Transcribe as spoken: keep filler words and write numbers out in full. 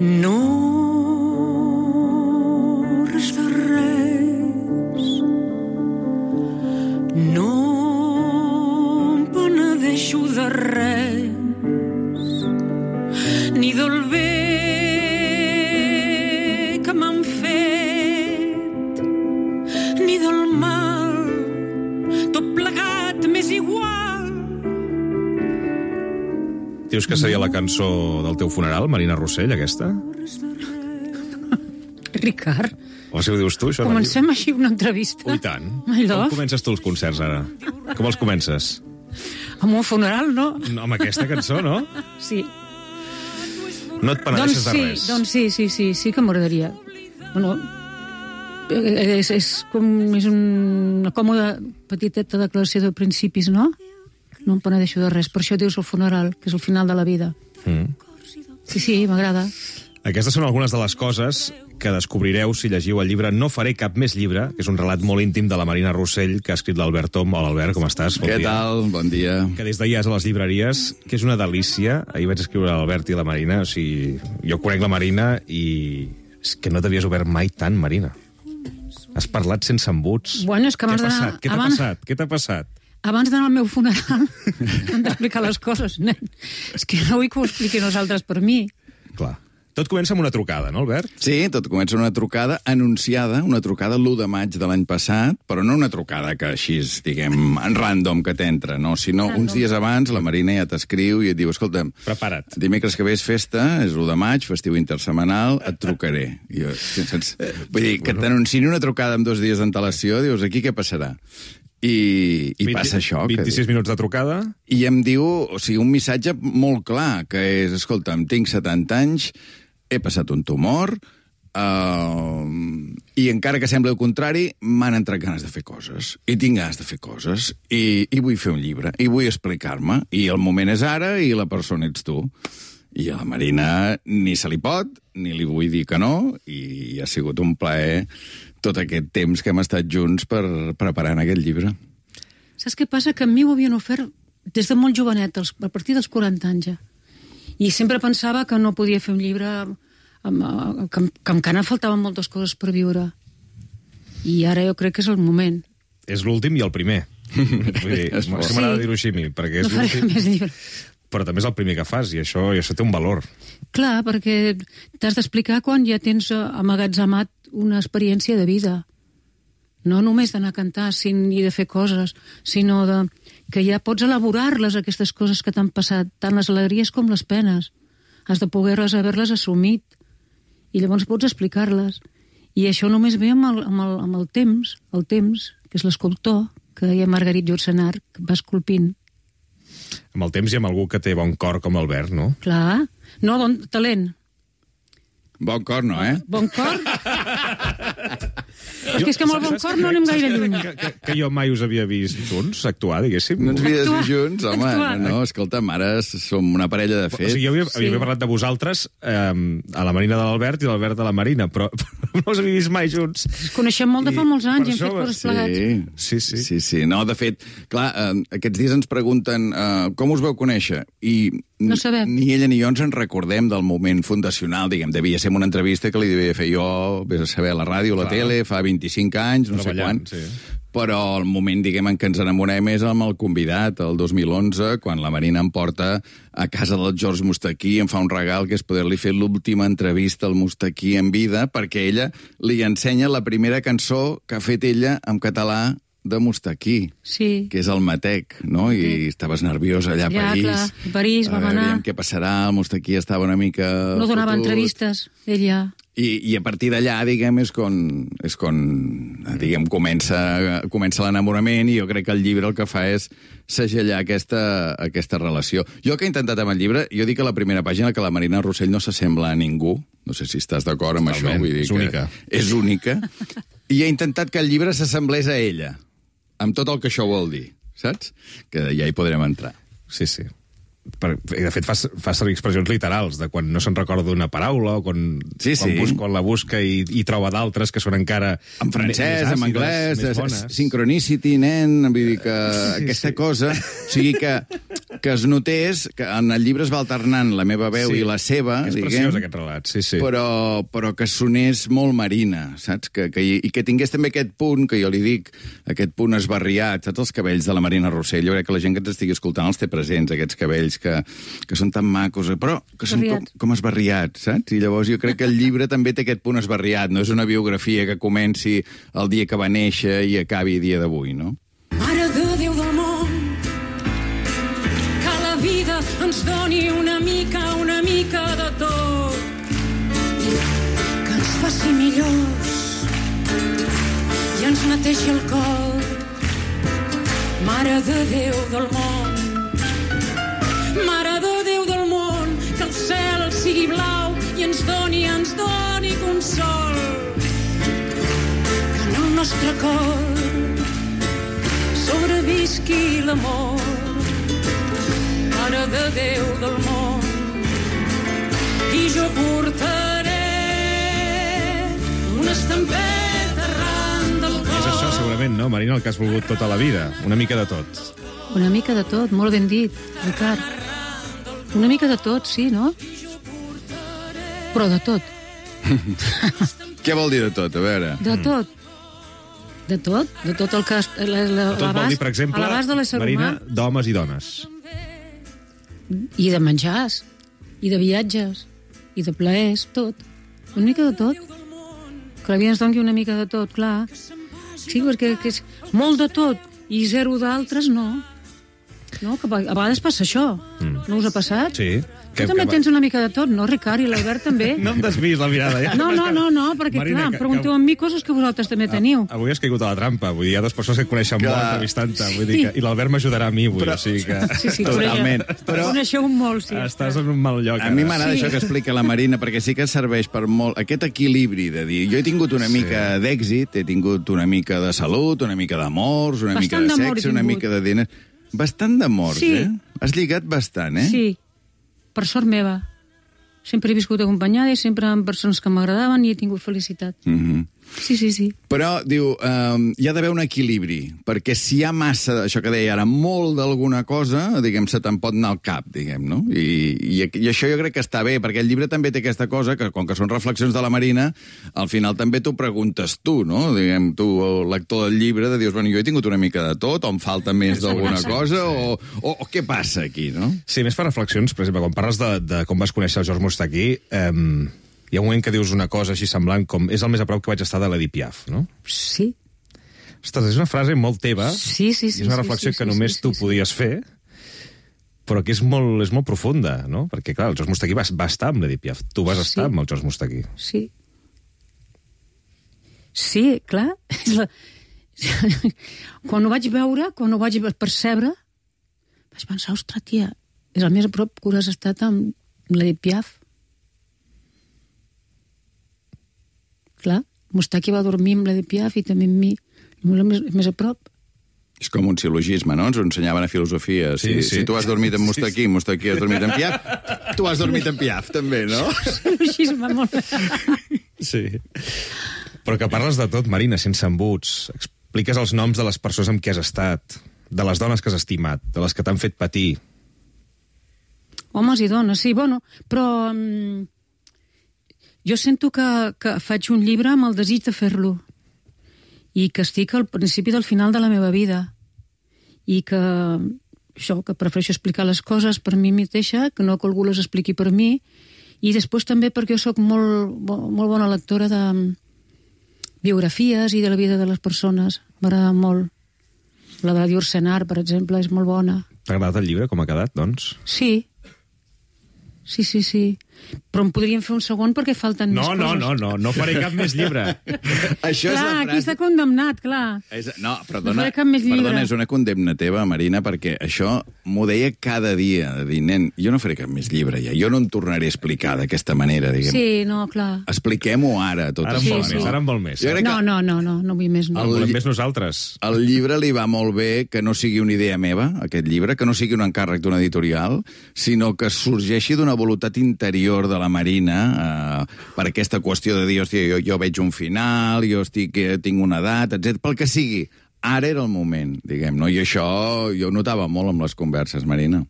No, res de res. No em penedeixo de res, ni del bé que m'han fet, ni del mal. Tot plegat m'és igual. Dius que seria la cançó del teu funeral, Marina Rossell, aquesta? Ricard, O si ho dius tu, això? comencem així una entrevista. Ui, tant. My love. Com comences tu els concerts, ara? Com els comences? Amb un funeral, no? No, amb aquesta cançó, no? Sí. No et Doncs penedeixes de sí, res. doncs sí, sí, sí, sí que m'agradaria. Bueno, és, és com és una còmoda petiteta declaració de principis, no? No em penedeixo de res. Per això dius el funeral, que és el final de la vida. Mm. Sí, sí, m'agrada. Aquestes són algunes de les coses que descobrireu si llegiu el llibre No faré cap més llibre, que és un relat molt íntim de la Marina Rossell, que ha escrit l'Albert Tom. Hola, Albert, com estàs? Bon Què dia. tal? Bon dia. Que des d'ahir és a les llibreries, que és una delícia. Ahir vaig escriure a l'Albert i a la Marina. O sigui, jo conec la Marina i és que no t'havies obert mai tant, Marina. Has parlat sense embuts. Bueno, és que Què ha abans d'anar- passat? Què t'ha abans- passat? Què t'ha passat? Abans d'anar al meu funeral hem d'explicar les coses, nen. És que no vull que ho expliquin nosaltres per mi. Clar. Tot comença amb una trucada, no, Albert? Sí, tot comença una trucada anunciada, una trucada l'u de maig de l'any passat, però no una trucada que així, diguem, en random que t'entra, no, sinó Random. uns dies abans la Marina ja t'escriu i et diu, escolta'm, Prepara't. dimecres que ve és festa, és l'u de maig, festiu intersemanal, et trucaré. I jo, sense, vull dir, que t'anunciïn una trucada amb dos dies d'antelació, dius, aquí què passarà? I, i passa això. Que, vint-i-sis minuts de trucada. I em diu, o sigui, un missatge molt clar, que és, escolta'm, tinc setanta anys, he passat un tumor, uh, i encara que sembli el contrari, m'han entrat ganes de fer coses. I tinc ganes de fer coses. I, i vull fer un llibre. I vull explicar-me. I el moment és ara i la persona ets tu. I a la Marina ni se li pot, ni li vull dir que no, i ha sigut un plaer tot aquest temps que hem estat junts per preparant aquest llibre. Saps què passa? Que a mi ho havien ofert des de molt jovenet, als- a partir dels quaranta anys ja. I sempre pensava que no podia fer un llibre, amb, amb, que, que encara faltaven moltes coses per viure. I ara jo crec que és el moment. És l'últim i el primer. Vull dir, És bo. és que m'agrada Sí. dir-ho així, a mi, perquè és No faré l'últim, més llibre. però també és el primer que fas, i això, i això té un valor. Clar, perquè t'has d'explicar quan ja tens eh, amagatzemat una experiència de vida. No només d'anar a cantar sin, i de fer coses, sinó de, que ja pots elaborar-les, aquestes coses que t'han passat, tant les alegries com les penes. Has de poder-les haver-les assumit i llavors pots explicar-les. I això només ve amb el, amb el, amb el temps, el temps, que és l'escultor, que deia Margarit Yourcenar, que va esculpint. Amb el temps i amb algú que té bon cor com l'Albert, no? Clar, no, bon talent. Bon cor, no, eh? Bon cor? Perquè és que amb el bon Saps cor que no anem crec- gaire saps que lluny. crec Que, que, que jo mai us havia vist junts actuar, diguéssim. No ens havies Actuar. vist junts, home. Actuar. No, no, escolta'm, ara som una parella de O fet. sigui, jo havia, Sí. havia parlat de vosaltres eh, a la Marina de l'Albert i l'Albert de la Marina, però, però no us havia vist mai junts. Ens coneixem molt de fa I molts anys i per hem fet això, coses Sí, plegats. Sí, sí. sí, sí. No, de fet, clar, eh, aquests dies ens pregunten eh, com us veu conèixer? I No sabem. ni ella ni jo ens en recordem del moment fundacional, diguem, devia ser una entrevista que li devia fer jo, vés a saber, a la ràdio, a la Clar. tele, fa vint-i-cinc anys, no sé Treballant, quan. sí. Però el moment, diguem, en què ens enamorem és amb el convidat, el dos mil onze, quan la Marina em porta a casa del George Mustaquí, em fa un regal que és poder-li fer l'última entrevista al Mustaquí en vida, perquè ella li ensenya la primera cançó que ha fet ella en català de Mustaquí, Sí. que és el Matec, no? I estaves nerviosa allà a Ja, París. clar, a París vam A veure, anar. aviam què passarà, el Mustaquí estava una mica... No donava fotut. entrevistes, ella. I, I a partir d'allà, diguem, és quan, és quan diguem, comença, comença l'enamorament, i jo crec que el llibre el que fa és segellar aquesta, aquesta relació. Jo el que he intentat amb el llibre, jo dic a la primera pàgina que la Marina Rossell no s'assembla a ningú, no sé si estàs d'acord amb Totalment, això. Vull dir és que única. És única. I he intentat que el llibre s'assemblés a ella, amb tot el que això vol dir, saps? Que ja hi podrem entrar. Sí, sí. Per, de fet, fa, fa servir expressions literals, de quan no se'n recorda d'una paraula, o quan, Sí, quan, sí. busca, quan la busca i, i troba d'altres que són encara... En francès, més en àcides, anglès, més és- bones. synchronicity, nen, vull dir que Sí, aquesta sí. cosa... O sigui que que es notés que en el llibre es va alternant la meva veu Sí, i la seva, és diguem, preciós aquest relat, sí, sí. però, però que sonés molt marina, saps? Que, que, I que tingués també aquest punt, que jo li dic, aquest punt esbarriat, saps? Els cabells de la Marina Rossell. Jo crec que la gent que ens estigui escoltant els té presents, aquests cabells que, que són tan macos, però que són com, com esbarriats, saps? I llavors jo crec que el llibre també té aquest punt esbarriat, no és una biografia que comenci el dia que va néixer i acabi el dia d'avui, no? Mare de Déu del món, que la vida ens doni una mica, una mica de tot, que ens faci millors i ens netegi el cor. Mare de Déu del món, Mare de Déu del món, que el cel sigui blau i ens doni, ens doni consol, que en el nostre cor sobrevisqui l'amor. Mare de Déu del món, i jo portaré una estampeta arran del cor. És això, segurament, no, Marina, el que has volgut tota la vida. Una mica de tot. Una mica de tot, molt ben dit, Ricard. Una mica de tot, sí, no? Però de tot. Què vol dir de tot, a veure? De tot. De tot, de tot el que... La, la, De tot vol dir, per exemple, a l'abast de l'ésser Marina, humà. d'homes i dones. I de menjars, i de viatges, i de plaers, tot. Una mica de tot. Que la vida ens doni una mica de tot, clar. Sí, perquè que és molt de tot i zero d'altres, no. No, que a vegades passa això. Mm. No us ha passat? Sí. Tu que, també que... tens una mica de tot, no, Ricard? I l'Albert també? No em desvis la mirada, ja. No, no, no, no, perquè, Marina, clar, que, pregunteu que... a mi coses que vosaltres també teniu. Avui has caigut a la trampa. Vull dir, hi ha dues persones que et coneixen Clar. molt entrevistant-te. Vull dir que... I l'Albert m'ajudarà a mi, vull Però- o sigui que... Sí, sí, Totalment. Però... Però- Coneixeu molt, sí. Estàs en un mal lloc. A mi ara. m'agrada Sí. això que explica la Marina, perquè sí que serveix per molt... Aquest equilibri de dir, jo he tingut una Sí. mica d'èxit, he tingut una mica de salut, una mica d'amors, una mica Bastant de d'amor he sexe, una tingut. mica de diners... Bastant d'amors, Sí. eh? Has lligat bastant, eh? Sí, per sort meva. Sempre he viscut acompanyada i sempre amb persones que m'agradaven i he tingut felicitat. Mhm. Sí, sí, sí. Però, diu, um, hi ha d'haver un equilibri, perquè si hi ha massa, això que deia ara, molt d'alguna cosa, diguem, se te'n pot anar al cap, diguem, no? I, i, I això jo crec que està bé, perquè el llibre també té aquesta cosa, que com que són reflexions de la Marina, al final també t'ho preguntes tu, no? Diguem, tu, el lector del llibre, de dius, bueno, jo he tingut una mica de tot, o em falta més d'alguna cosa, o, o, o què passa aquí, no? Sí, més fa reflexions, per exemple, quan parles de, de com vas conèixer el George Moustaki, eh, hi ha un moment que dius una cosa així semblant com és el més a prop que vaig estar de l'Edith Piaf, no? Sí. Ostres, és una frase molt teva, Sí, sí, sí. i és una sí, reflexió sí, que sí, només sí, tu sí, podies fer, però que és molt, és molt profunda, no? Perquè, clar, el George Moustaki va, va estar amb l'Edith Piaf. Tu vas Sí. estar amb el George Moustaki. Sí. Sí, clar. És la... quan ho vaig veure, quan ho vaig percebre, vaig pensar, ostres, tia, és el més a prop que has estat amb l'Edith Piaf. Clar, Moustaki va dormir amb l'Edith Piaf i també amb mi. Més, més a prop. És com un sil·logisme, no? Ens ho ensenyaven a filosofia. Sí, si, sí. si tu has dormit amb Moustaki, Sí, sí. Moustaki has dormit amb Piaf, tu has dormit amb Piaf, també, no? Així va molt... Sí. Però que parles de tot, Marina, sense embuts. Expliques els noms de les persones amb qui has estat, de les dones que has estimat, de les que t'han fet patir. Homes i dones, sí, bueno, però... Um, jo sento que, que faig un llibre amb el desig de fer-lo i que estic al principi del final de la meva vida i que això, que prefereixo explicar les coses per mi mateixa, que no que algú les expliqui per mi, i després també perquè jo sóc molt, molt bona lectora de biografies i de la vida de les persones. M'agrada molt. La de Dior Senar, per exemple, és molt bona. T'ha agradat el llibre, com ha quedat, doncs? Sí. Sí, sí, sí. Però en podríem fer un segon perquè falten No, més no, coses. no, no, no faré cap més llibre. Això és Clar, la aquí frase... està condemnat, clar. És, no, No perdona, faré cap més llibre. perdona, és una condemna teva, Marina, perquè això m'ho deia cada dia, de dir, nen, jo no faré cap més llibre ja, jo no em tornaré a explicar d'aquesta manera, diguem. Sí, no, clar. Expliquem-ho ara, tot Ara en això. vol Sí, més, sí. ara en vol més. Jo crec No, que no, no, no, no vull més. No. En El volem lli- més nosaltres. al llibre li va molt bé que no sigui una idea meva, aquest llibre, que no sigui un encàrrec d'una editorial, sinó que sorgeixi d'una voluntat interior de la Marina eh, per aquesta qüestió de dir, hòstia, jo, jo veig un final, jo estic, eh, tinc una edat, etcètera. Pel que sigui. Ara era el moment, diguem, no? I això jo ho notava molt amb les converses, Marina.